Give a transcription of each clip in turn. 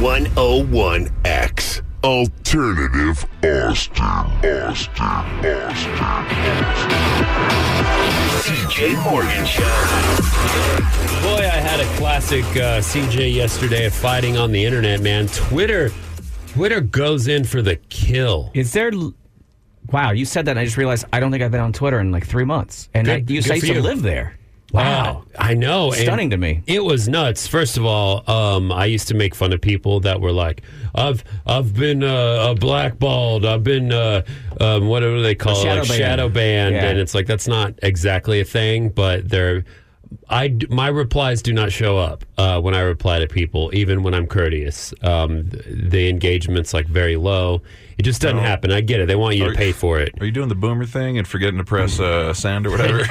101X. Alternative Austin. CJ Morgan Show. Boy, I had a classic CJ yesterday of fighting on the internet, man. Twitter goes in for the kill. Is there... Wow, you said that and I just realized I don't think I've been on Twitter in like 3 months. And you used to live there. Wow. I know. Stunning to me. It was nuts. First of all, I used to make fun of people that were like, I've been blackballed. I've been, what do they call it? Shadow banned. Yeah. And it's like, that's not exactly a thing, but my replies do not show up when I reply to people, even when I'm courteous. The engagement's like very low. It just doesn't happen. I get it. They want you to pay for it. Are you doing the boomer thing and forgetting to press send or whatever?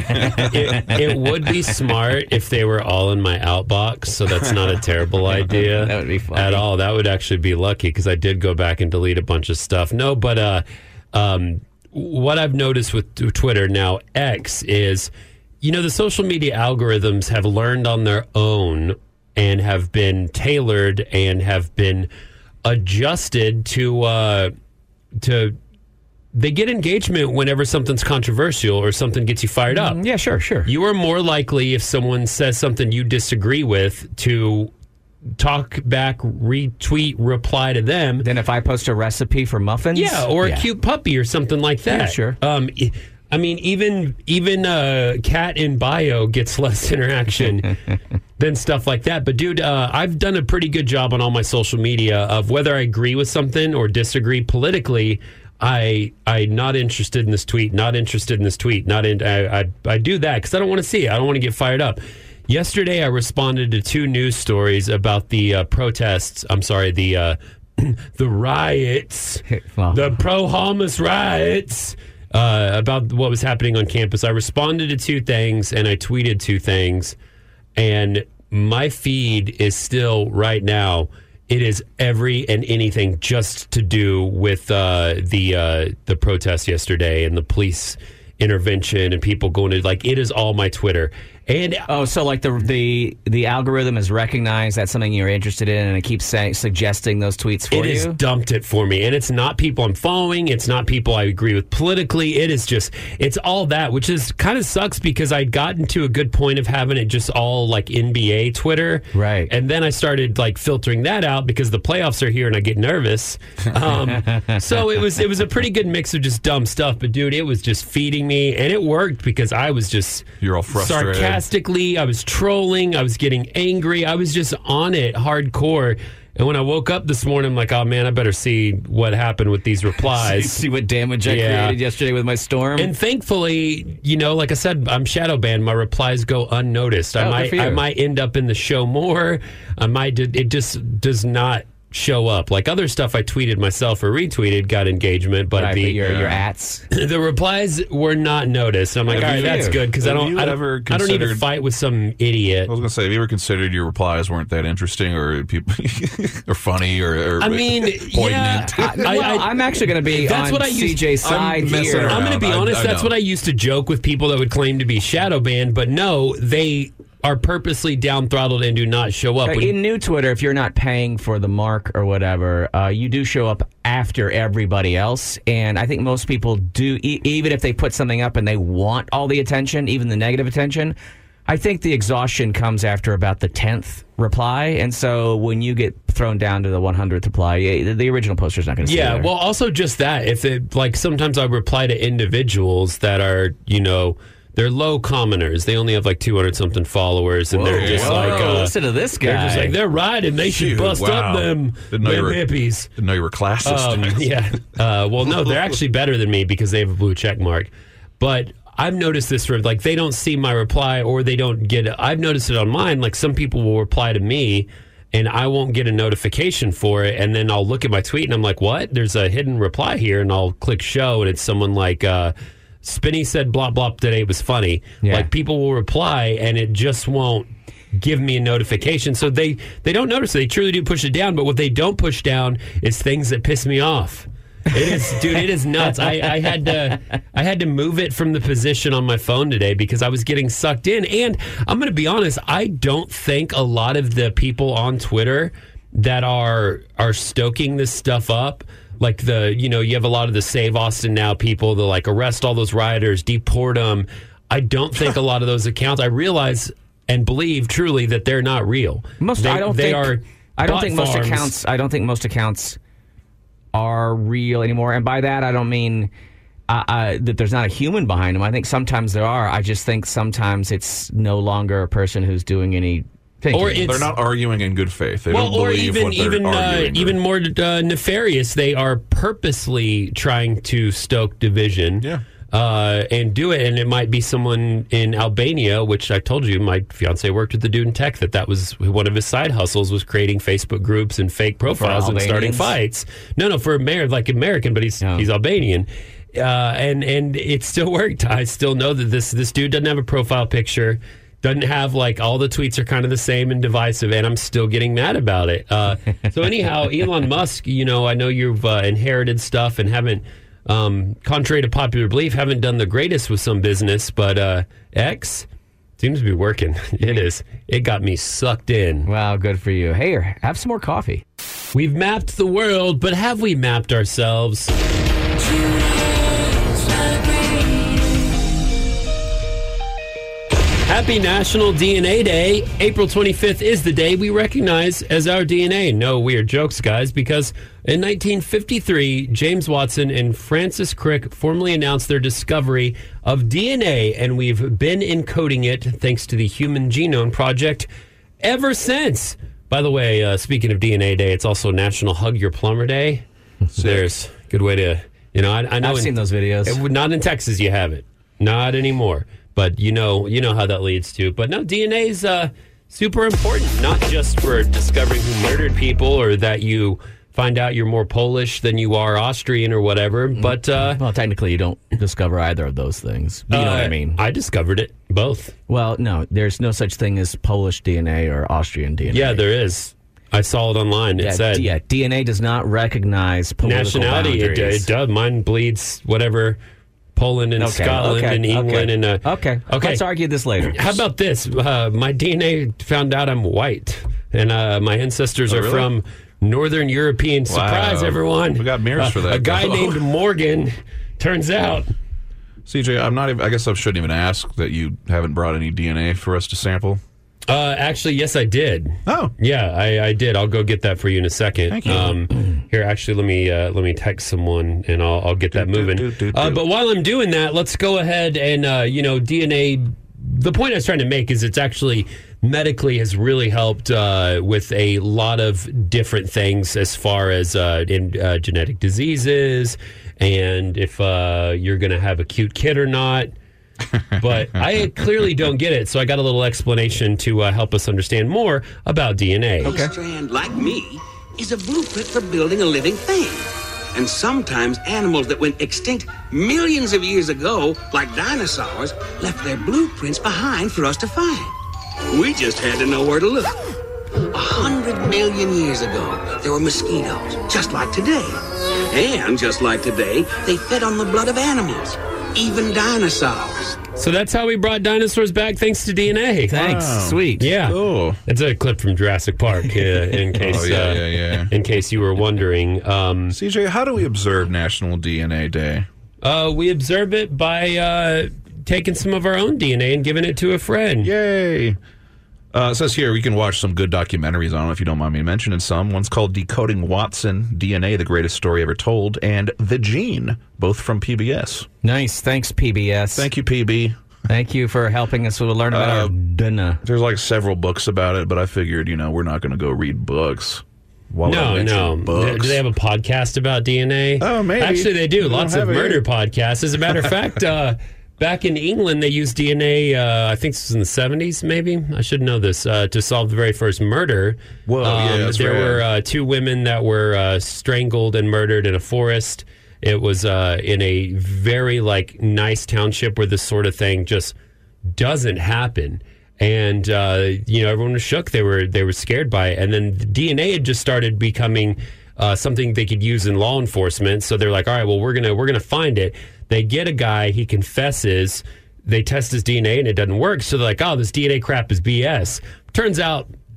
It would be smart if they were all in my outbox, so that's not a terrible idea. That would be funny. At all. That would actually be lucky, because I did go back and delete a bunch of stuff. No, but what I've noticed with Twitter, now X, is, the social media algorithms have learned on their own and have been tailored and have been adjusted to they get engagement whenever something's controversial or something gets you fired up. Yeah, sure. You are more likely, if someone says something you disagree with, to talk back, retweet, reply to them than if I post a recipe for muffins. Yeah, or a cute puppy or something like that. Yeah, sure. I mean, even cat in bio gets less interaction than stuff like that. But, dude, I've done a pretty good job on all my social media of whether I agree with something or disagree politically. I'm not interested in this tweet, not interested in this tweet. I do that because I don't want to see it. I don't want to get fired up. Yesterday, I responded to 2 news stories about the protests. I'm sorry, the riots, the pro-Hamas riots. About what was happening on campus. I responded to 2 things and I tweeted 2 things, and my feed is still right now. It is every and anything just to do with the protest yesterday and the police intervention and people going to it is all my Twitter. And so like the algorithm has recognized that's something you're interested in, and it keeps suggesting those tweets for you? It has dumped it for me. And it's not people I'm following. It's not people I agree with politically. It is just, it's all that, which is kind of sucks because I'd gotten to a good point of having it just all like NBA Twitter. Right. And then I started like filtering that out because the playoffs are here and I get nervous. So it was a pretty good mix of just dumb stuff. But dude, it was just feeding me, and it worked because I was just... You're all frustrated. Sarcastically, I was trolling, I was getting angry, I was just on it hardcore. And when I woke up this morning, I'm like, oh man, I better see what happened with these replies. see what damage I created yesterday with my storm. And thankfully, like I said, I'm shadow banned. My replies go unnoticed. I might end up in the show more. It just does not show up. Like other stuff I tweeted myself or retweeted got engagement, but your ats, the replies were not noticed. I'm like, all right, that's good because I don't need to fight with some idiot. I was gonna say, have you ever considered your replies weren't that interesting or people or funny or I mean, poignant? Yeah, I'm actually going to be on CJ's side here. I'm going to be honest. That's what I used to joke with people that would claim to be shadow banned, but no, they are purposely down throttled and do not show up. In new Twitter, if you're not paying for the mark or whatever, you do show up after everybody else. And I think most people do, even if they put something up and they want all the attention, even the negative attention, I think the exhaustion comes after about the 10th reply. And so when you get thrown down to the 100th reply, the original poster's not going to stay there. Well, also just that. If it, like, sometimes I reply to individuals that are, they're low commoners. They only have like 200-something followers, and they're just listen to this guy. They're just like, they're riding. They should bust up them hippies. Didn't know you were classist. Yeah. Well, no, they're actually better than me because they have a blue check mark. But I've noticed this for like they don't see my reply or they don't get it. I've noticed it on mine. Like some people will reply to me, and I won't get a notification for it, and then I'll look at my tweet and I'm like, what? There's a hidden reply here, and I'll click show, and it's someone like. Spinny said blah blah today was funny. Yeah. Like people will reply and it just won't give me a notification. So they don't notice. They truly do push it down, but what they don't push down is things that piss me off. It is, dude, it is nuts. I had to move it from the position on my phone today because I was getting sucked in. And I'm going to be honest, I don't think a lot of the people on Twitter that are stoking this stuff up. Like you have a lot of the Save Austin Now people that like arrest all those rioters, deport them. I don't think a lot of those accounts. I realize and believe truly that they're not real. I don't think most accounts are real anymore. And by that, I don't mean that there's not a human behind them. I think sometimes there are. I just think sometimes it's no longer a person who's doing any thinking. Or they're not arguing in good faith. They don't believe what they're arguing. Even more nefarious, they are purposely trying to stoke division. Yeah. And do it, and it might be someone in Albania, which I told you my fiance worked with the dude in tech, that was one of his side hustles, was creating Facebook groups and fake profiles and starting fights. No, for American, but he's Albanian, and it still worked. I still know that this dude doesn't have a profile picture, doesn't have all the tweets are kind of the same and divisive, and I'm still getting mad about it. So anyhow, Elon Musk, I know you've inherited stuff and haven't. Contrary to popular belief, haven't done the greatest with some business, but X seems to be working. It is. It got me sucked in. Wow, good for you. Hey, have some more coffee. We've mapped the world, but have we mapped ourselves? Happy National DNA Day. April 25th is the day we recognize as our DNA. No weird jokes, guys, because in 1953, James Watson and Francis Crick formally announced their discovery of DNA, and we've been encoding it thanks to the Human Genome Project ever since. By the way, speaking of DNA Day, it's also National Hug Your Plumber Day. So there's a good way to, I know I've seen those videos. Not in Texas, you haven't. Not anymore. But you know how that leads to. But no, DNA is super important, not just for discovering who murdered people or that you find out you're more Polish than you are Austrian or whatever. But well, technically, you don't discover either of those things. But you know what I mean? I discovered it, both. Well, no, there's no such thing as Polish DNA or Austrian DNA. Yeah, there is. I saw it online. It said, DNA does not recognize political nationality. Boundaries. It does. Mine bleeds whatever. Poland and Scotland and England and okay. Let's argue this later. How about this? My DNA found out I'm white, and my ancestors are from Northern European. Surprise, everyone! We got mirrors for that. A guy named Morgan. Turns out. CJ, I guess I shouldn't even ask that you haven't brought any DNA for us to sample. Actually, yes, I did. Oh, yeah, I did. I'll go get that for you in a second. Thank you. Here, actually, let me text someone and I'll get that moving. But while I'm doing that, let's go ahead and DNA. The point I was trying to make is it's actually medically has really helped with a lot of different things as far as in genetic diseases and if you're going to have a cute kid or not. But I clearly don't get it, so I got a little explanation to help us understand more about DNA. Okay. A strand like me is a blueprint for building a living thing. And sometimes animals that went extinct millions of years ago, like dinosaurs, left their blueprints behind for us to find. We just had to know where to look. 100 million years ago, there were mosquitoes, just like today. And just like today, they fed on the blood of animals. Even dinosaurs. So that's how we brought dinosaurs back, thanks to DNA. Thanks. Wow. Sweet. Yeah. Cool. It's a clip from Jurassic Park, in case in case you were wondering. CJ, how do we observe National DNA Day? We observe it by taking some of our own DNA and giving it to a friend. Yay. It says here we can watch some good documentaries on it if you don't mind me mentioning some. One's called Decoding Watson, DNA, the greatest story ever told, and The Gene, both from PBS. Nice. Thanks, PBS. Thank you, PB. Thank you for helping us learn about our DNA. There's several books about it, but I figured, we're not going to go read books. No. Books? Do they have a podcast about DNA? Oh, maybe. Actually, they do. Lots of murder podcasts. As a matter of fact, back in England, they used DNA, I think this was in the 70s, maybe. I should know this, to solve the very first murder. Whoa, yeah, there were two women that were strangled and murdered in a forest. It was in a very, nice township where this sort of thing just doesn't happen. And, everyone was shook. They were scared by it. And then the DNA had just started becoming something they could use in law enforcement. So they're like, all right, well, we're gonna find it. They get a guy, he confesses, they test his DNA and it doesn't work. So they're like, oh, this DNA crap is BS. Turns out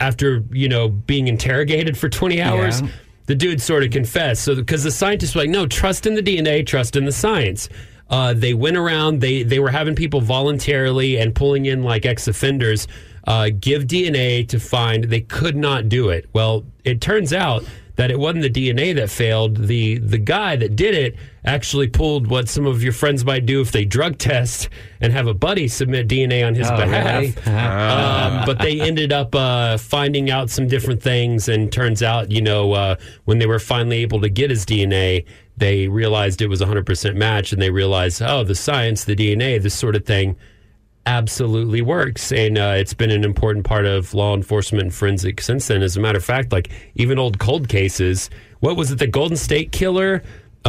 after being interrogated for 20 hours, the dude sort of confessed. So because the scientists were like, no, trust in the DNA, trust in the science. They went around. They were having people voluntarily and pulling in like ex-offenders give DNA to find. They could not do it. Well, it turns out that it wasn't the DNA that failed. The guy that did it actually pulled what some of your friends might do if they drug test and have a buddy submit DNA on his behalf. Really? But they ended up finding out some different things, and turns out, when they were finally able to get his DNA, they realized it was a 100% match, and they realized, the science, the DNA, this sort of thing absolutely works. And it's been an important part of law enforcement and forensic since then. As a matter of fact, like even old cold cases, what was it, the Golden State Killer?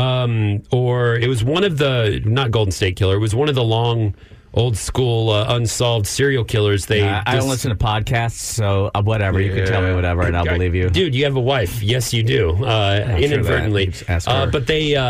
Or it was one of the, not Golden State Killer, it was one of the long old school unsolved serial killers. I don't listen to podcasts, so whatever. You can tell me whatever, and I'll believe you. Dude, you have a wife. Yes, you do. Inadvertently. But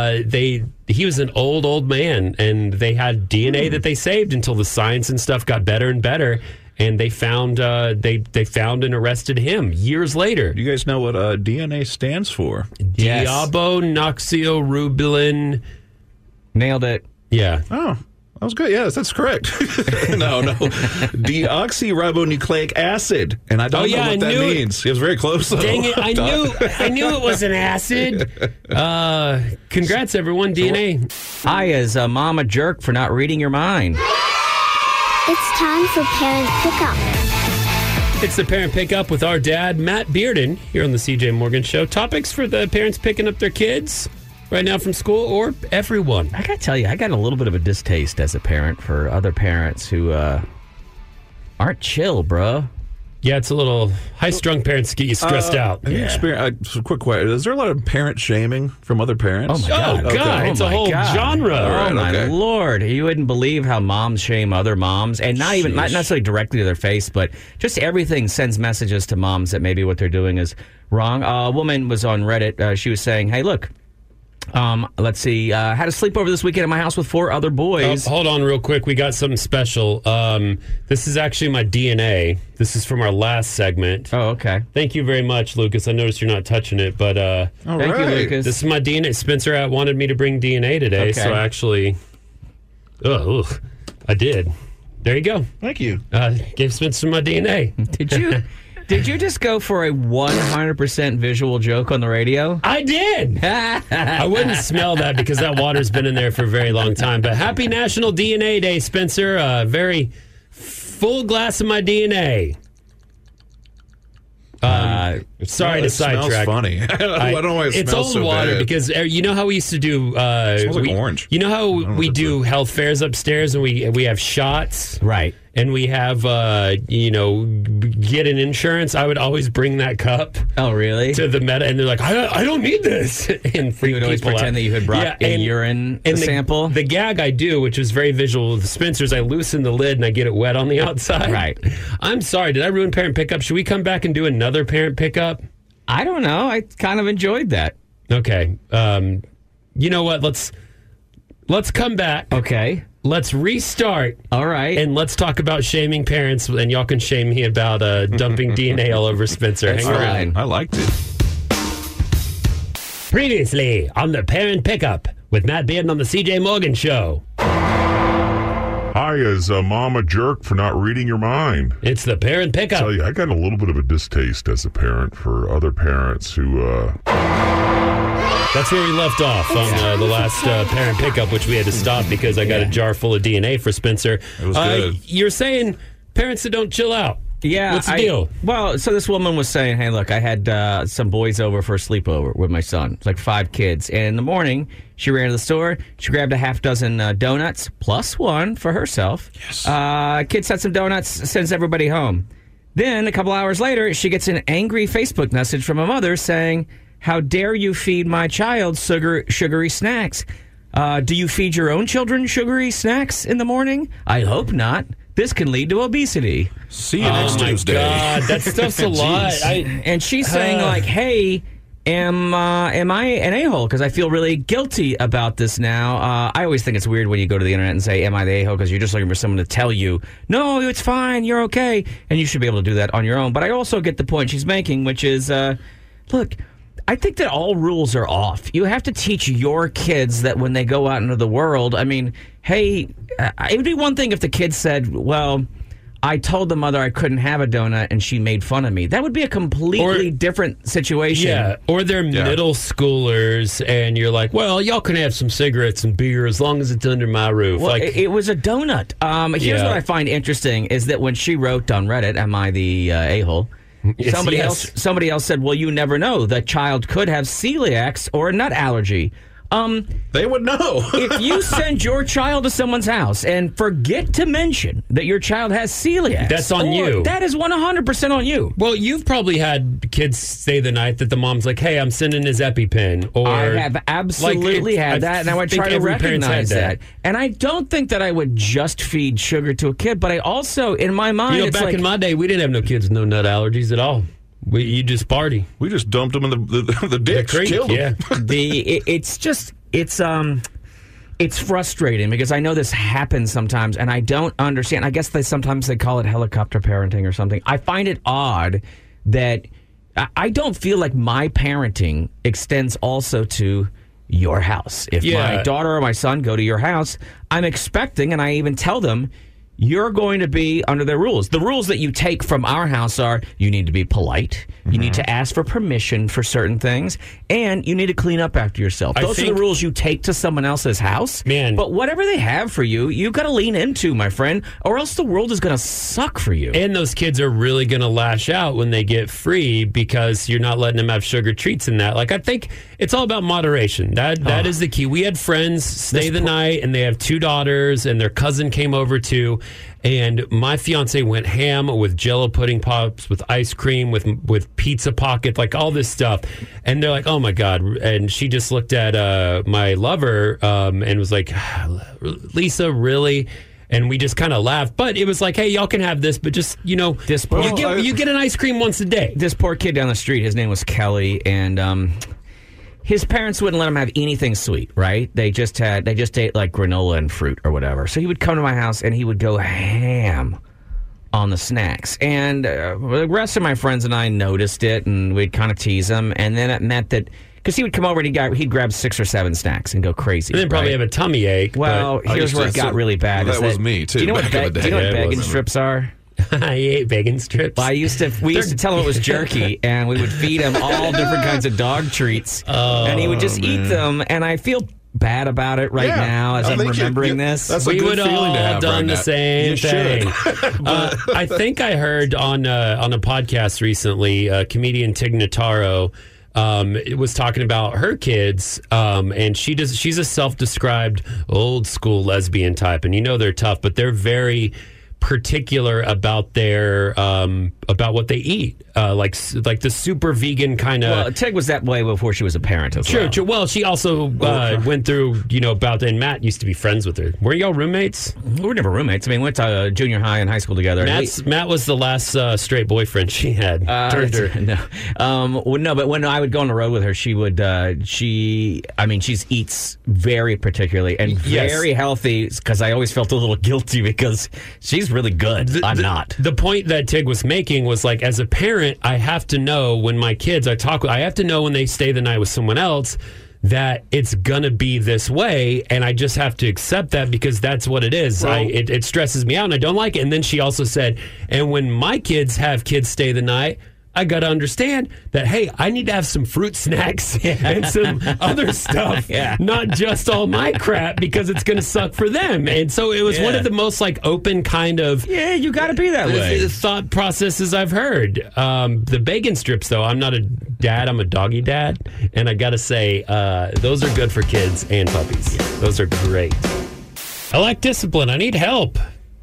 he was an old man, and they had DNA that they saved until the science and stuff got better and better. And they found they found and arrested him years later. Do you guys know what DNA stands for? Yes. Deoxyribonucleic. Nailed it. Yeah. Oh, that was good. Yes, that's correct. No. Deoxyribonucleic acid. And I don't know what that means. It was very close. Dang it. I knew it was an acid. Congrats, everyone. DNA. Hi, is Mom a jerk for not reading your mind? It's time for Parent Pickup. It's the Parent Pickup with our dad, Matt Bearden, here on the CJ Morgan Show. Topics for the parents picking up their kids right now from school, or everyone. I got to tell you, I got a little bit of a distaste as a parent for other parents who aren't chill, bro. Yeah, it's a little high-strung parents get you stressed out. Have you experienced, quick question, is there a lot of parent shaming from other parents? Oh, my God. Okay. It's a whole genre. Right, oh, my Lord. You wouldn't believe how moms shame other moms. And not necessarily directly to their face, but just everything sends messages to moms that maybe what they're doing is wrong. A woman was on Reddit. She was saying, hey, look, let's see. Had a sleepover this weekend at my house with 4 other boys. Hold on real quick. We got something special. This is actually my DNA. This is from our last segment. Oh, okay. Thank you very much, Lucas. I noticed you're not touching it, but thank you, Lucas. This is my DNA. Spencer wanted me to bring DNA today, so I actually, I did. There you go. Thank you. Gave Spencer my DNA. Did you just go for a 100% visual joke on the radio? I did. I wouldn't smell that because that water's been in there for a very long time. But happy National DNA Day, Spencer. Very full glass of my DNA. Sorry to sidetrack. It smells funny. I don't know why it it's smells old so water bad. because you know how we used to do. It smells like orange. You know how we do health fairs upstairs and we have shots, right? And we have get an insurance. I would always bring that cup. Oh, really? To the meta, and they're like, I don't need this. And you would always pretend that you had brought a urine sample. The gag I do, which is very visual with Spencer's, I loosen the lid and I get it wet on the outside. Right. I'm sorry. Did I ruin parent pickup? Should we come back and do another parent pickup? I don't know. I kind of enjoyed that. Okay. You know what? Let's come back. Okay. Let's restart. All right. And let's talk about shaming parents, and y'all can shame me about dumping DNA all over Spencer. Hang around. I liked it. Previously on the Parent Pickup with Matt Bearden on the CJ Morgan Show. Hi, is Mom a jerk for not reading your mind? It's the Parent Pickup. Tell you, I got a little bit of a distaste as a parent for other parents who... That's where we left off on the last parent pickup, which we had to stop because I got a jar full of DNA for Spencer. It was good. You're saying parents that don't chill out. Yeah. What's the deal? Well, so this woman was saying, hey, look, I had some boys over for a sleepover with my son. It's like 5 kids. And in the morning, she ran to the store. She grabbed a half dozen donuts, plus one for herself. Yes. Kids had some donuts, sends everybody home. Then, a couple hours later, she gets an angry Facebook message from a mother saying, how dare you feed my child sugary snacks? Do you feed your own children sugary snacks in the morning? I hope not. This can lead to obesity. See you next Tuesday. Oh, my God. That stuff's a lot. And she's saying, like, hey, Am I an a-hole? Because I feel really guilty about this now. I always think it's weird when you go to the internet and say, am I the a-hole? Because you're just looking for someone to tell you, no, it's fine, you're okay. And you should be able to do that on your own. But I also get the point she's making, which is, look, I think that all rules are off. You have to teach your kids that when they go out into the world, I mean, hey, it would be one thing if the kids said, well, I told the mother I couldn't have a donut and she made fun of me. That would be a completely different situation. Yeah, or they're middle schoolers and you're like, well, y'all can have some cigarettes and beer as long as it's under my roof. Well, it was a donut. Here's what I find interesting is that when she wrote on Reddit, am I the a-hole? Somebody else said, well, you never know. The child could have celiacs or a nut allergy. They would know. If you send your child to someone's house and forget to mention that your child has celiac, that's on you. That is 100% on you. Well, you've probably had kids stay the night that the mom's like, hey, I'm sending his EpiPen. Or I have absolutely had that, and I would try to recognize that. And I don't think that I would just feed sugar to a kid, but I also, in my mind, back in my day, we didn't have no kids with no nut allergies at all. You just party. We just dumped them in the ditch, killed them. Yeah. It's frustrating because I know this happens sometimes, and I don't understand. I guess sometimes they call it helicopter parenting or something. I find it odd that I don't feel like my parenting extends also to your house. If my daughter or my son go to your house, I'm expecting, and I even tell them, you're going to be under their rules. The rules that you take from our house are you need to be polite, you need to ask for permission for certain things, and you need to clean up after yourself. Those are the rules you take to someone else's house. Man. But whatever they have for you, you've got to lean into, my friend, or else the world is going to suck for you. And those kids are really going to lash out when they get free because you're not letting them have sugar treats and that. Like, I think it's all about moderation. That is the key. We had friends stay the night, and they have 2 daughters, and their cousin came over too. And my fiance went ham with Jell-O pudding pops, with ice cream, with pizza pocket, like all this stuff. And they're like, oh my God. And she just looked at my lover and was like, Lisa, really? And we just kind of laughed. But it was like, hey, y'all can have this, but just, you get an ice cream once a day. This poor kid down the street, his name was Kelly, and his parents wouldn't let him have anything sweet, right? They just ate like granola and fruit or whatever. So he would come to my house and he would go ham on the snacks. And the rest of my friends and I noticed it, and we'd kind of tease him. And then it meant that, because he would come over and he'd grab 6 or 7 snacks and go crazy. And then probably have a tummy ache. Well, here's where it got really bad. That was me, too. Do you know what bacon strips are? I ate bacon strips. Well, we used to tell him it was jerky, and we would feed him all different kinds of dog treats, and he would just eat them. And I feel bad about it now as I'm remembering this. That's we a good would feeling all to have done right the now. same thing. I think I heard on a podcast recently, comedian Tig Notaro was talking about her kids, and she's a self-described old school lesbian type, and they're tough, but they're very particular about their about what they eat, like the super vegan kind of. Well, Tig was that way before she was a parent as well. True. Well, she also went through and Matt used to be friends with her. Were y'all roommates? We were never roommates. I mean, we went to junior high and high school together. Matt was the last straight boyfriend she had. Turned her. No, but when I would go on the road with her, she would. She eats very particularly and very healthy, because I always felt a little guilty because she's really good. I'm not. The point that Tig was making was like, as a parent, I have to know when my kids I have to know when they stay the night with someone else that it's gonna be this way, and I just have to accept that because that's what it is. Well, it stresses me out and I don't like it. And then she also said, and when my kids have kids stay the night, I got to understand that, hey, I need to have some fruit snacks and some other stuff, not just all my crap, because it's going to suck for them. And so it was one of the most open kind of you got to be that way thought processes I've heard. The bacon strips, though, I'm not a dad, I'm a doggy dad, and I got to say those are good for kids and puppies. Those are great. I lack discipline. I need help.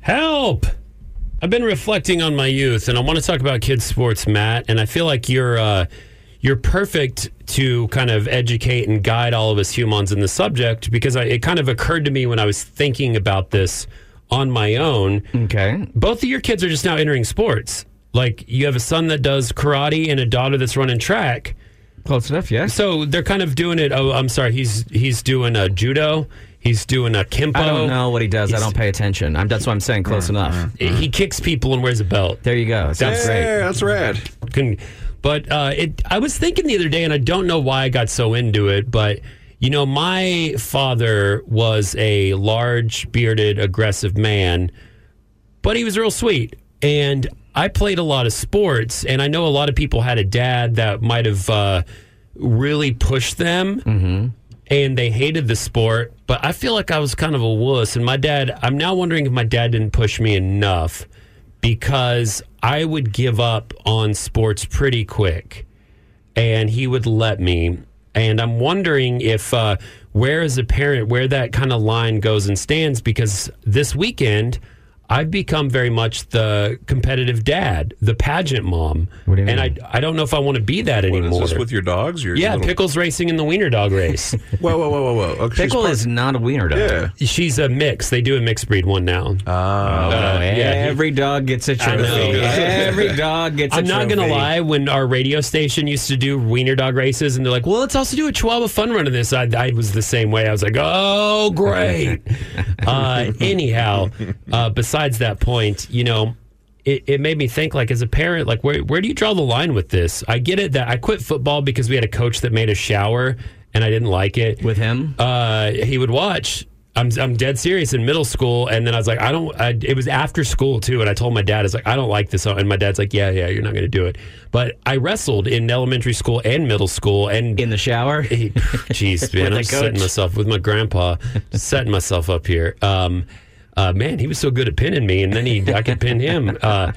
I've been reflecting on my youth, and I want to talk about kids' sports, Matt. And I feel like you're perfect to kind of educate and guide all of us humans in the subject, because it kind of occurred to me when I was thinking about this on my own. Okay. Both of your kids are just now entering sports. Like, you have a son that does karate and a daughter that's running track. Close enough, yes. So they're kind of doing it. Oh, I'm sorry. He's doing a judo. He's doing a Kimpo. I don't know what he does. I don't pay attention. That's what I'm saying. Close enough. He kicks people and wears a belt. There you go. Sounds great. That's rad. But I was thinking the other day, and I don't know why I got so into it, but my father was a large, bearded, aggressive man, but he was real sweet. And I played a lot of sports, and I know a lot of people had a dad that might have really pushed them, and they hated the sport. But I feel like I was kind of a wuss. And I'm now wondering if my dad didn't push me enough, because I would give up on sports pretty quick, and he would let me. And I'm wondering if where as a parent, where that kind of line goes and stands, because this weekend I've become very much the competitive dad, the pageant mom. What do you mean? And I don't know if I want to be that anymore. Is this with your dogs? Yeah, Pickle's racing in the wiener dog race. Whoa. Okay, Pickle is not a wiener dog. Yeah. She's a mix. They do a mixed breed one now. Every dog gets a trophy. Every dog gets a trophy. I'm not going to lie, when our radio station used to do wiener dog races, and they're like, well, let's also do a Chihuahua fun run of this. I was the same way. I was like, oh, great. Anyhow, besides that point, it made me think, like, as a parent, like, where do you draw the line with this? I get it that I quit football because we had a coach that made us shower, and I didn't like it. With him? He would watch. I'm dead serious, in middle school, and then I was like, it was after school too, and I told my dad, I was like, I don't like this, and my dad's like, yeah, you're not going to do it. But I wrestled in elementary school and middle school, and in the shower. Jeez, man, I'm setting myself with my grandpa, setting myself up here. Man, he was so good at pinning me, and then I could pin him.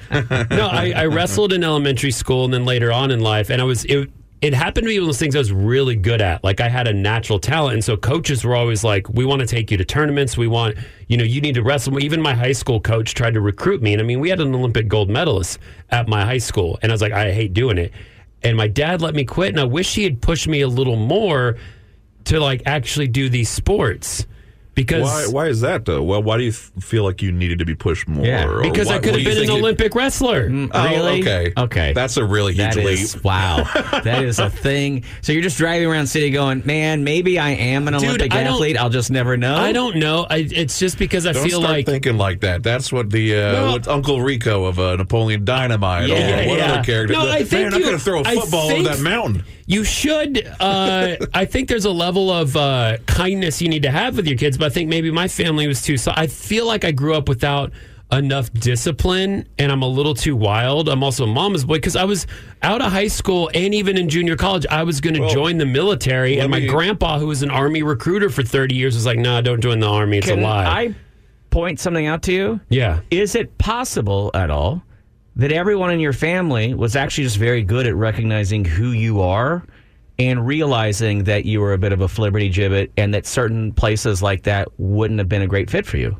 I wrestled in elementary school, and then later on in life, and it happened to be one of those things I was really good at. Like, I had a natural talent, and so coaches were always like, we want to take you to tournaments. We want, you need to wrestle. Even my high school coach tried to recruit me, and I mean, we had an Olympic gold medalist at my high school, and I was like, I hate doing it. And my dad let me quit, and I wish he had pushed me a little more to, like, actually do these sports. Because why is that, though? Well, why do you feel like you needed to be pushed more? Yeah, because I could have been an Olympic wrestler. Really? Okay. That's a really huge leap. Wow. That is a thing. So you're just driving around city going, man, maybe I am an Olympic athlete. I'll just never know. I don't know. It's just because I feel like... Don't start thinking like that. That's what what Uncle Rico of Napoleon Dynamite or other character... No, I think I'm going to throw a football over that mountain. You should. I think there's a level of kindness you need to have with your kids, but I think maybe my family was too. So I feel like I grew up without enough discipline, and I'm a little too wild. I'm also a mama's boy, because I was out of high school and even in junior college, I was going to join the military, and my grandpa, who was an Army recruiter for 30 years, was like, no, don't join the Army. It's a lie. I point something out to you? Yeah. Is it possible at all that everyone in your family was actually just very good at recognizing who you are and realizing that you were a bit of a flibberty-gibbet, and that certain places like that wouldn't have been a great fit for you?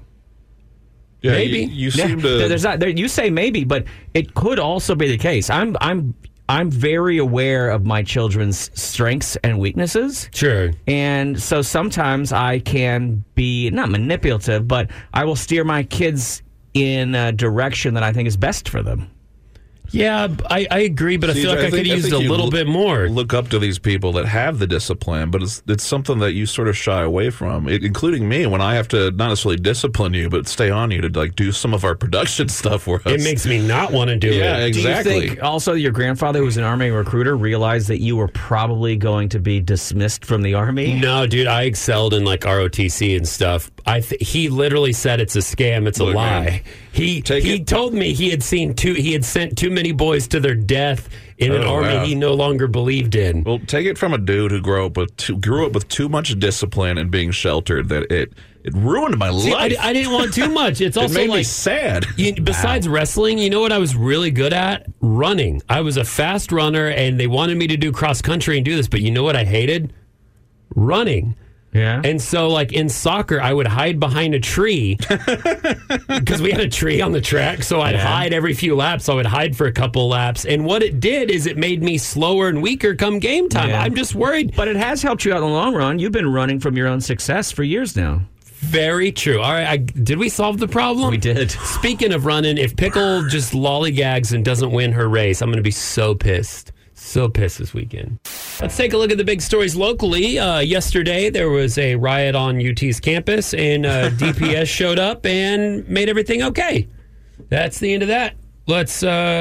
Yeah, maybe. You seem to... There's not, you say maybe, but it could also be the case. I'm very aware of my children's strengths and weaknesses. Sure. And so sometimes I can be, not manipulative, but I will steer my kids in a direction that I think is best for them. Yeah, I agree, but I feel like I could have used a little bit more. Look up to these people that have the discipline, but it's something that you sort of shy away from, including me, when I have to not necessarily discipline you, but stay on you to like do some of our production stuff for us. It makes me not want to do it. Yeah, exactly. Do you think also your grandfather, who was an Army recruiter, realized that you were probably going to be dismissed from the Army? No, dude, I excelled in like ROTC and stuff. He literally said it's a scam, it's a lie. Man. He told me he had sent too many boys to their death in an army he no longer believed in. Well, take it from a dude who grew up with too much discipline and being sheltered that it ruined my life. I didn't want too much. It's also made me sad. Besides wrestling, you know what I was really good at? Running. I was a fast runner, and they wanted me to do cross country and do this, but you know what I hated? Running. Yeah. And so, like, in soccer, I would hide behind a tree because we had a tree on the track. So I'd hide every few laps. I would hide for a couple laps. And what it did is it made me slower and weaker come game time. Yeah. I'm just worried. But it has helped you out in the long run. You've been running from your own success for years now. Very true. All right. Did we solve the problem? We did. Speaking of running, if Pickle just lollygags and doesn't win her race, I'm going to be so pissed. So pissed this weekend. Let's take a look at the big stories locally. Yesterday, there was a riot on UT's campus, and DPS showed up and made everything okay. That's the end of that. Let's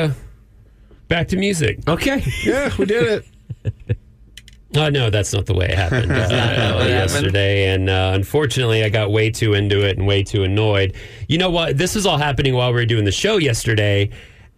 back to music. Okay. Yeah, we did it. No, that's not the way it happened yesterday. And unfortunately, I got way too into it and way too annoyed. You know what? This was all happening while we were doing the show yesterday.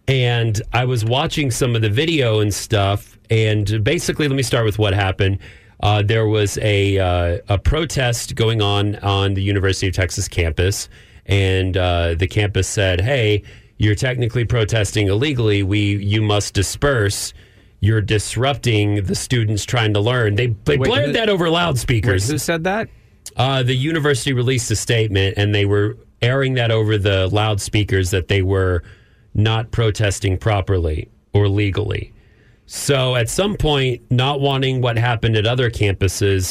And I was watching some of the video and stuff. And basically, let me start with what happened. There was a protest going on the University of Texas campus. And the campus said, hey, you're technically protesting illegally. You must disperse. You're disrupting the students trying to learn. They blared that over loudspeakers. Who said that? The university released a statement, and they were airing that over the loudspeakers that they were not protesting properly or legally. So at some point, not wanting what happened at other campuses,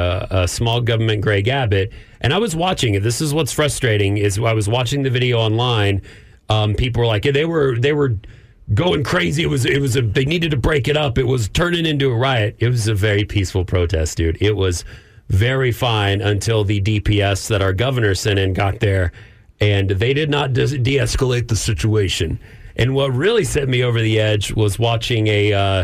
small government Greg Abbott, and I was watching it. This is what's frustrating, is I was watching the video online. People were like, they were going crazy. They needed to break it up. It was turning into a riot. It was a very peaceful protest, dude. It was very fine until the DPS that our governor sent in got there, and they did not de-escalate the situation. And what really set me over the edge was watching a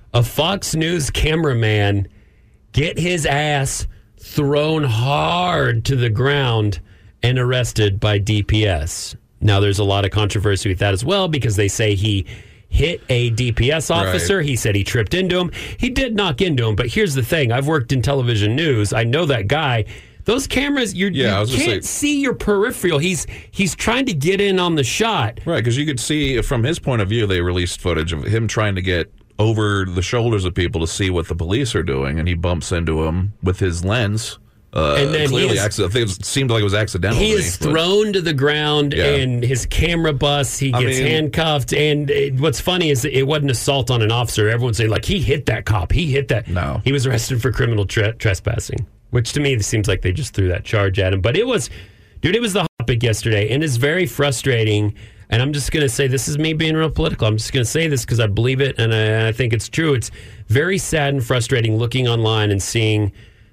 Fox News cameraman get his ass thrown hard to the ground and arrested by DPS. Now, there's a lot of controversy with that as well, because they say he hit a DPS officer. Right. He said he tripped into him. He did knock into him. But here's the thing. I've worked in television news. I know that guy. Those cameras, you can't see your peripheral. He's trying to get in on the shot. Right, because you could see, from his point of view, they released footage of him trying to get over the shoulders of people to see what the police are doing, and he bumps into them with his lens. And then clearly, it seemed like it was accidental. He is thrown to the ground, and his camera busts. He gets handcuffed. And what's funny is it wasn't assault on an officer. Everyone's saying, like, he hit that cop. He hit that. No. He was arrested for criminal trespassing, which to me it seems like they just threw that charge at him. But it was the topic yesterday, and it's very frustrating. And I'm just going to say, this is me being real political. I'm just going to say this because I believe it, and I think it's true. It's very sad and frustrating looking online and seeing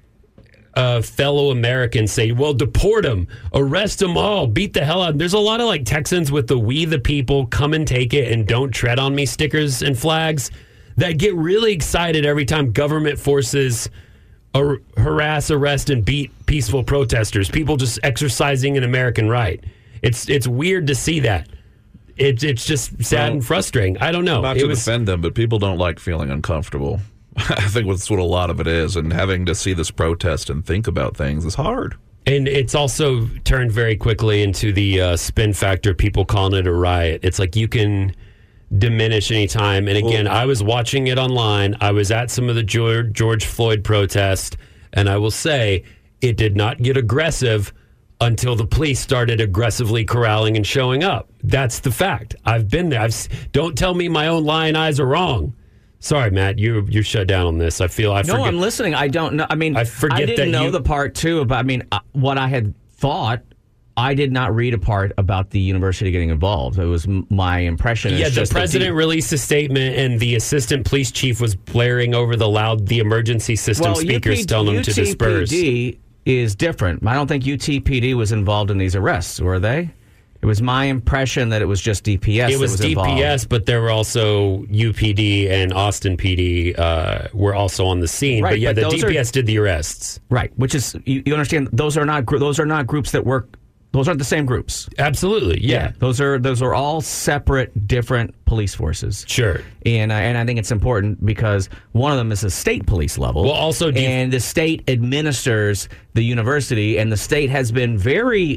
fellow Americans say, well, deport them, arrest them all, beat the hell out of them. There's a lot of like Texans with the "We the People, come and take it, and don't tread on me" stickers and flags that get really excited every time government forces harass, arrest, and beat peaceful protesters, people just exercising an American right. It's weird to see that. It's just sad and frustrating. I don't know. Not to defend them, but people don't like feeling uncomfortable. I think that's what a lot of it is, and having to see this protest and think about things is hard. And it's also turned very quickly into the spin factor, people calling it a riot. It's like you can diminish any time. And again, I was watching it online. I was at some of the George Floyd protest, and I will say it did not get aggressive until the police started aggressively corralling and showing up. That's the fact. I've been there. Don't tell me my own lying eyes are wrong. Sorry, Matt, you're shut down on this. No, I'm listening. I don't know. I mean, I didn't know the part too about. What I had thought. I did not read a part about the university getting involved. It was my impression. Yeah, the president released a statement, and the assistant police chief was blaring over the emergency system speakers, telling them to disperse. UTPD is different. I don't think UTPD was involved in these arrests, were they? It was my impression that it was just DPS. It was DPS, involved. But there were also UPD and Austin PD were also on the scene. Right, but the DPS did the arrests. Right, which is you understand. Those are not groups that work. Those aren't the same groups. Absolutely, yeah. Those are all separate, different police forces. Sure. And I think it's important because one of them is a state police level. Well, also, and the state administers the university, and the state has been very,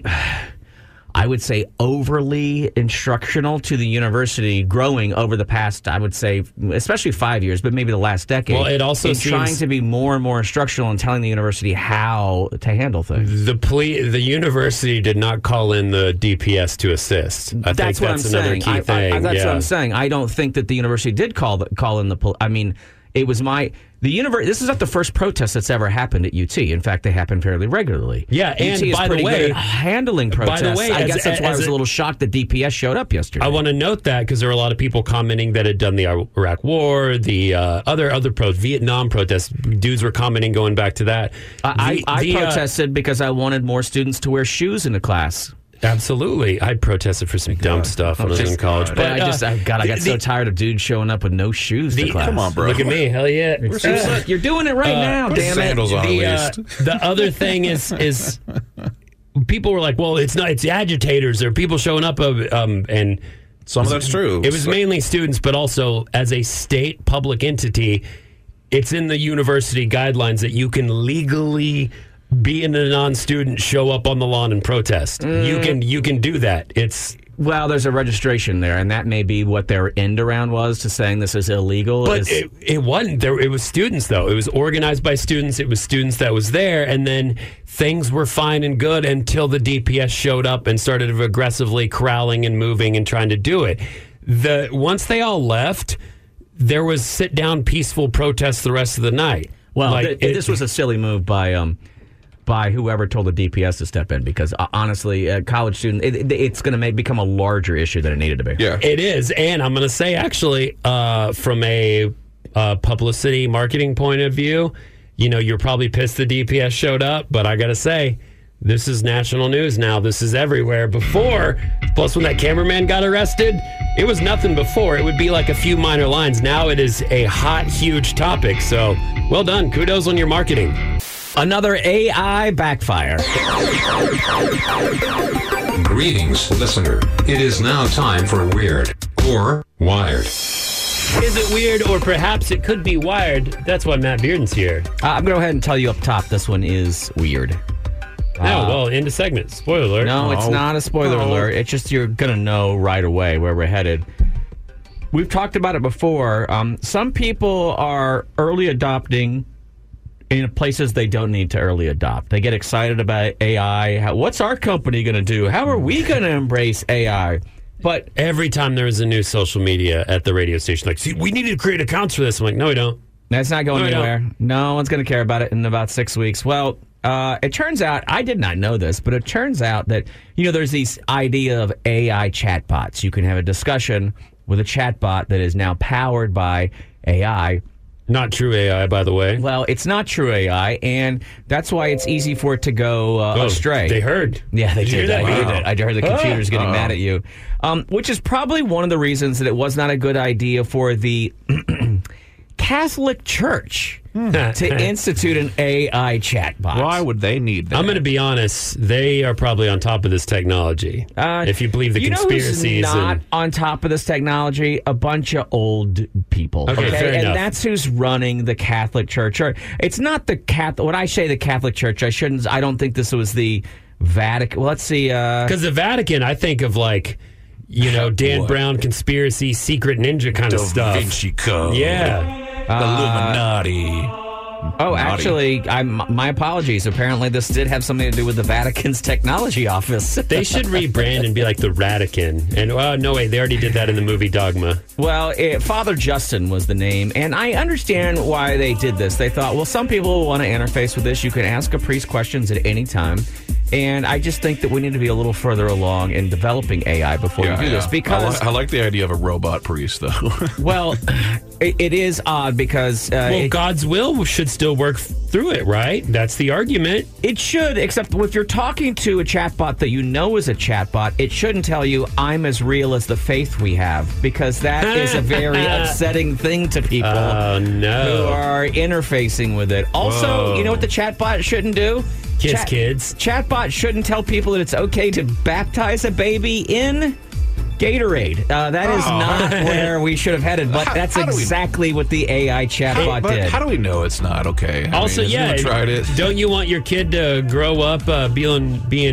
I would say, overly instructional to the university growing over the past, I would say, especially 5 years, but maybe the last decade. Well, it also seems trying to be more and more instructional and telling the university how to handle things. The university did not call in the DPS to assist. I think that's another key thing. That's what I'm saying. I don't think that the university did call in the. I mean, it was This is not the first protest that's ever happened at UT. In fact, they happen fairly regularly. Yeah, UT and is by the pretty way, good at handling protests. By the way, I guess that's why I was a little shocked that DPS showed up yesterday. I want to note that because there were a lot of people commenting that had done the Iraq War, the other Vietnam protests. Dudes were commenting going back to that. I protested because I wanted more students to wear shoes in the class. Absolutely. I protested for some dumb stuff when I was in college. But I got so tired of dudes showing up with no shoes to class. Come on, bro. Look at me. Hell yeah. You're doing it right now, damn it. Sandals on at least. The other thing is people were like, well, it's agitators or people showing up and some of that's true. It was mainly students, but also as a state public entity, it's in the university guidelines that you can legally, being a non-student, show up on the lawn and protest. You can do that. Well, there's a registration there, and that may be what their end around was to saying this is illegal. But it wasn't. It was students, though. It was organized by students. It was students that was there, and then things were fine and good until the DPS showed up and started aggressively corralling and moving and trying to do it. Once they all left, there was sit-down, peaceful protests the rest of the night. Well, this was a silly move by whoever told the DPS to step in, because honestly, college student, it's going to become a larger issue than it needed to be. Yeah, it is, and I'm going to say actually, from a publicity marketing point of view, you're probably pissed the DPS showed up, but I got to say, this is national news now. This is everywhere. Before, plus when that cameraman got arrested, it was nothing before. It would be like a few minor lines. Now it is a hot, huge topic. So, well done. Kudos on your marketing. Another AI backfire. Greetings, listener. It is now time for Weird or Wired. Is it weird, or perhaps it could be wired? That's why Matt Bearden's here. I'm going to go ahead and tell you up top, this one is weird. End of segment. Spoiler alert. No, it's not a spoiler alert. It's just you're going to know right away where we're headed. We've talked about it before. Some people are early adopting in places they don't need to early adopt. They get excited about AI. What's our company going to do? How are we going to embrace AI? But every time there is a new social media at the radio station, like, see, we need to create accounts for this. I'm like, no, we don't. That's not going anywhere. No one's going to care about it in about 6 weeks. Well, it turns out, I did not know this, but it turns out that, there's this idea of AI chatbots. You can have a discussion with a chatbot that is now powered by AI. Not true AI, by the way. Well, it's not true AI, and that's why it's easy for it to go astray. They heard. Yeah, they did. I heard it. I heard the computers getting mad at you, which is probably one of the reasons that it was not a good idea for the Catholic Church to institute an AI chatbot. Why would they need that? I'm going to be honest. They are probably on top of this technology. If you believe the conspiracies. Who's not on top of this technology? A bunch of old people. Okay, fair enough. And that's who's running the Catholic Church. It's not the Catholic. When I say the Catholic Church, I don't think this was the Vatican. Well, let's see. Because the Vatican, I think of like, Dan Brown conspiracy, secret ninja kind of stuff. Da Vinci Code. Yeah. Illuminati. Actually, my apologies. Apparently, this did have something to do with the Vatican's technology office. They should rebrand and be like the Ratican. And, no, wait, they already did that in the movie Dogma. Well, Father Justin was the name, and I understand why they did this. They thought, well, some people will want to interface with this. You can ask a priest questions at any time. And I just think that we need to be a little further along in developing AI before we do this. Because I like the idea of a robot priest, though. Well, it is odd because... God's will should still work through it, right? That's the argument. It should, except if you're talking to a chatbot that you know is a chatbot, it shouldn't tell you, I'm as real as the faith we have, because that is a very upsetting thing to people who are interfacing with it. Also, you know what the chatbot shouldn't do? Kids. Chatbot shouldn't tell people that it's okay to baptize a baby in Gatorade. That is not where we should have headed, but that's exactly what the AI chatbot did. How do we know it's not okay? Tried it. Don't you want your kid to grow up being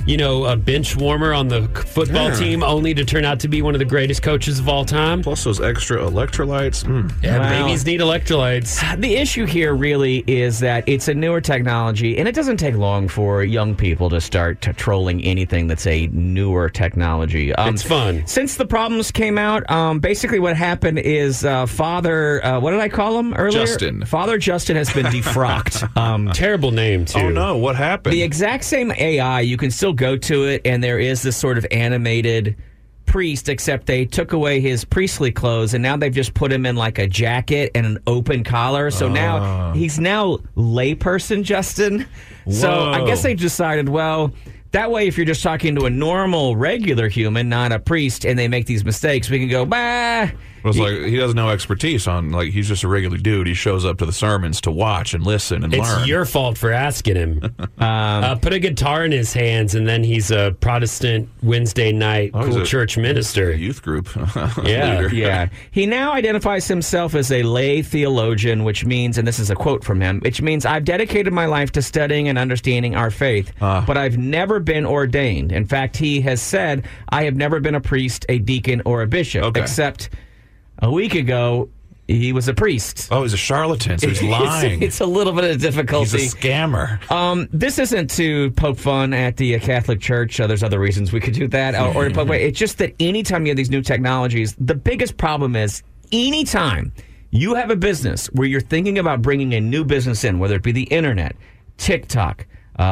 a bench warmer on the football team, only to turn out to be one of the greatest coaches of all time. Plus those extra electrolytes. Yeah, babies need electrolytes. The issue here really is that it's a newer technology, and it doesn't take long for young people to start trolling anything that's a newer technology. It's fun. Since the problems came out, basically what happened is Father, what did I call him earlier? Justin. Father Justin has been defrocked. Terrible name, too. Oh, no. What happened? The exact same AI, you can still go to it, and there is this sort of animated priest, except they took away his priestly clothes, and now they've just put him in like a jacket and an open collar. So now he's now layperson Justin. Whoa. So I guess they decided, well, that way if you're just talking to a normal, regular human, not a priest, and they make these mistakes, we can go, bah. It's like he has no expertise on, like, he's just a regular dude. He shows up to the sermons to watch and listen and learn. It's your fault for asking him. Put a guitar in his hands, and then he's a Protestant Wednesday night cool church minister. Youth group. Yeah. Leader. Yeah. He now identifies himself as a lay theologian, which means, and this is a quote from him, which means, I've dedicated my life to studying and understanding our faith, but I've never been ordained. In fact, he has said, I have never been a priest, a deacon, or a bishop, except a week ago, he was a priest. Oh, he's a charlatan, so he's lying. It's a little bit of difficulty. He's a scammer. This isn't to poke fun at the Catholic Church. There's other reasons we could do that. Or to poke fun. It's just that anytime you have these new technologies, the biggest problem is anytime you have a business where you're thinking about bringing a new business in, whether it be the internet, TikTok,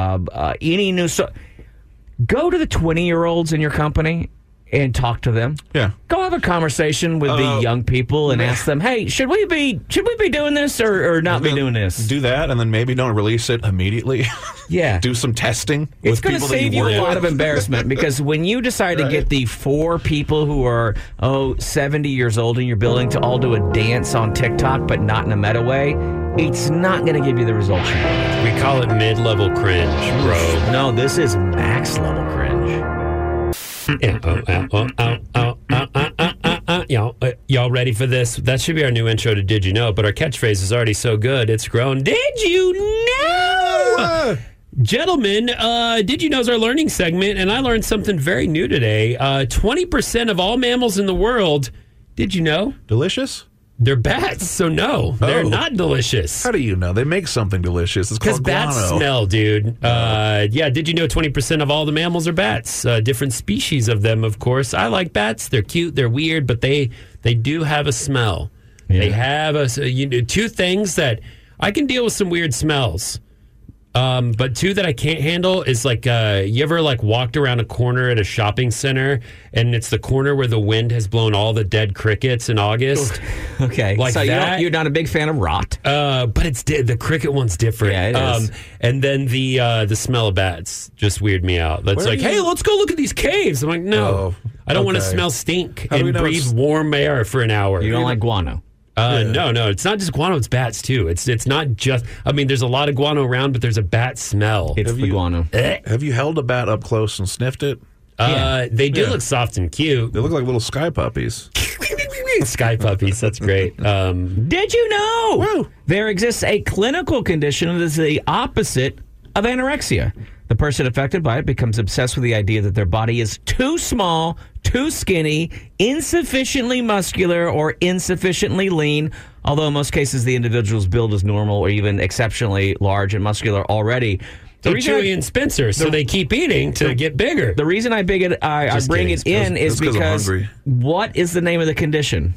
any new... go to the 20-year-olds in your company and talk to them. Yeah. Go have a conversation with the young people and ask them, hey, should we be doing this or not be doing this? Do that, and then maybe don't release it immediately. Yeah. Do some testing. It's going to save you a lot of embarrassment, because when you decide to get the 4 people who are 70 years old in your building to all do a dance on TikTok, but not in a meta way, it's not going to give you the results you want. We call it mid-level cringe, bro. No, this is max level cringe. Y'all ready for this? That should be our new intro to Did You Know? But our catchphrase is already so good, it's grown. Did you know? Gentlemen, Did You Know is our learning segment, and I learned something very new today. 20% of all mammals in the world, did you know? Delicious? They're bats, so no, they're not delicious. How do you know? They make something delicious. It's called guano. Because bats smell, dude. Yeah, did you know 20% of all the mammals are bats? Different species of them, of course. I like bats. They're cute. They're weird, but they do have a smell. Yeah. They have two things that I can deal with some weird smells. But 2 that I can't handle is like, you ever like walked around a corner at a shopping center and it's the corner where the wind has blown all the dead crickets in August? Okay. Like so that. You're not a big fan of rot. But it's the cricket one's different. Yeah, it is. And then the smell of bats just weird me out. That's like, hey, let's go look at these caves. I'm like, no, I don't want to smell stink and breathe warm air for an hour. You don't like guano. No, it's not just guano, it's bats too. It's not just, I mean, there's a lot of guano around, but there's a bat smell. It's the guano. Have you held a bat up close and sniffed it? They do look soft and cute. They look like little sky puppies. Sky puppies, that's great. Did you know there exists a clinical condition that is the opposite of anorexia? The person affected by it becomes obsessed with the idea that their body is too small, too skinny, insufficiently muscular, or insufficiently lean, although in most cases the individual's build is normal or even exceptionally large and muscular already. They're Chewy and Spencer, so they keep eating to get bigger. The reason I bring it in is because what is the name of the condition?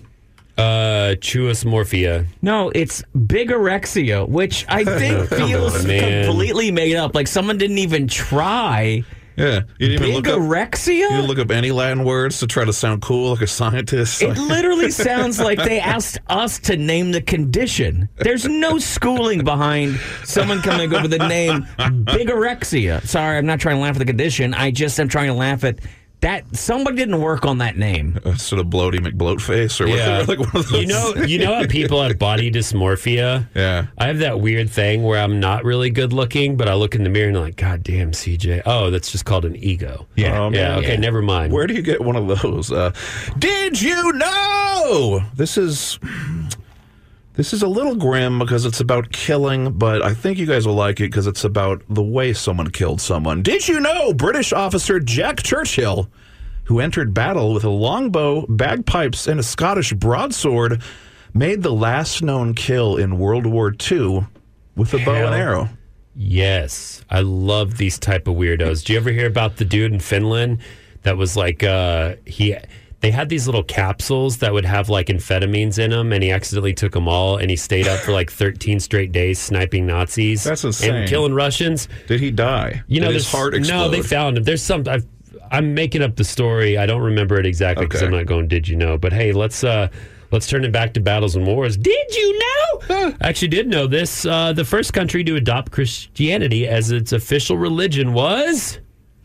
Chewosmorphia. No, it's bigorexia, which I think feels completely made up. Like someone didn't even try. Yeah, you didn't even bigorexia? You didn't look up any Latin words to try to sound cool like a scientist. It literally sounds like they asked us to name the condition. There's no schooling behind someone coming up with the name bigorexia. Sorry, I'm not trying to laugh at the condition. I just am trying to laugh at that somebody didn't work on that name. Sort of bloaty McBloatface or whatever. Like one of those. You know how people have body dysmorphia? Yeah. I have that weird thing where I'm not really good looking, but I look in the mirror and I'm like, God damn, CJ. Oh, that's just called an ego. Yeah. Okay, never mind. Where do you get one of those? Did you know? This is This is a little grim because it's about killing, but I think you guys will like it because it's about the way someone killed someone. Did you know British officer Jack Churchill, who entered battle with a longbow, bagpipes, and a Scottish broadsword, made the last known kill in World War II with a bow and arrow? Yes. I love these type of weirdos. Do you ever hear about the dude in Finland that was like, they had these little capsules that would have like amphetamines in them, and he accidentally took them all, and he stayed up for like 13 straight days sniping Nazis. That's insane. And killing Russians. Did he die? Did his heart explode? No, they found him. There's some. I'm making up the story. I don't remember it exactly because I'm not going, did you know? But hey, let's turn it back to battles and wars. Did you know? I actually did know this. The first country to adopt Christianity as its official religion was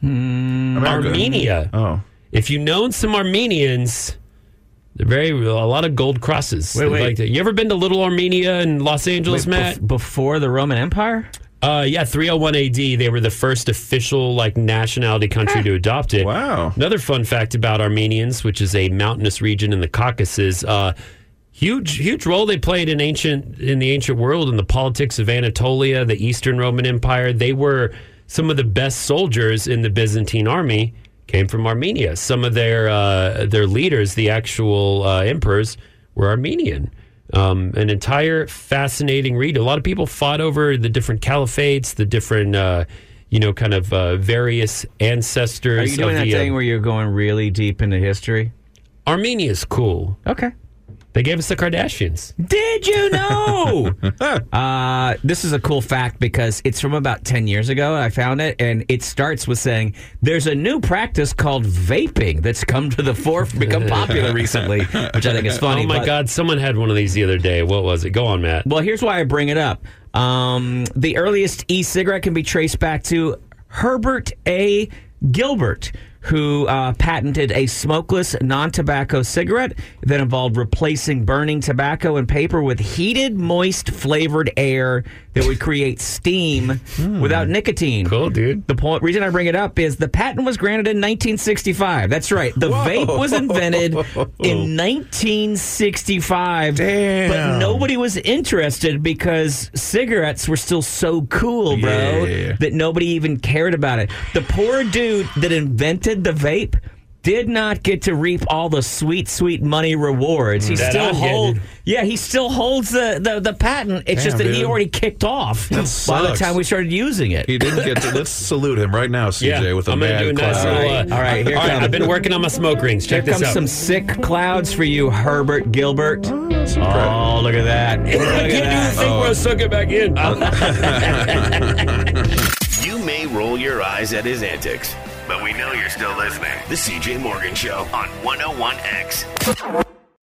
Armenia. Oh. If you've known some Armenians, they're a lot of gold crosses. Wait. Like that. You ever been to Little Armenia in Los Angeles, Matt? Before the Roman Empire? Yeah, 301 AD. They were the first official nationality country to adopt it. Wow. Another fun fact about Armenians, which is a mountainous region in the Caucasus, huge role they played in the ancient world in the politics of Anatolia, the Eastern Roman Empire. They were some of the best soldiers in the Byzantine army. Came from Armenia. Some of their leaders, the actual emperors, were Armenian. An entire fascinating read. A lot of people fought over the different caliphates, the different, various ancestors. Are you doing that thing where you're going really deep into history? Armenia's cool. Okay. They gave us the Kardashians. Did you know? This is a cool fact because it's from about 10 years ago. I found it, and it starts with saying there's a new practice called vaping that's come to the fore, become popular recently, which I think is funny. Oh, my God. Someone had one of these the other day. What was it? Go on, Matt. Well, here's why I bring it up. The earliest e-cigarette can be traced back to Herbert A. Gilbert, who patented a smokeless, non-tobacco cigarette that involved replacing burning tobacco and paper with heated, moist, flavored air that would create steam without nicotine. Cool, dude. The reason I bring it up is the patent was granted in 1965. That's right. The vape was invented in 1965. Damn. But nobody was interested because cigarettes were still so cool, bro, that nobody even cared about it. The poor dude that invented the vape did not get to reap all the sweet money rewards. He still holds the patent. It's just that he already kicked off by the time we started using it. He didn't get to. Let's salute him right now, CJ, with a mad cloud. All right, here comes. I've been working on my smoke rings. Check this out. Here comes some sick clouds for you, Herbert Gilbert. Oh, look at that. I can't do the thing where I suck it back in. You may roll your eyes at his antics, but we know you're still listening. The CJ Morgan Show on 101X.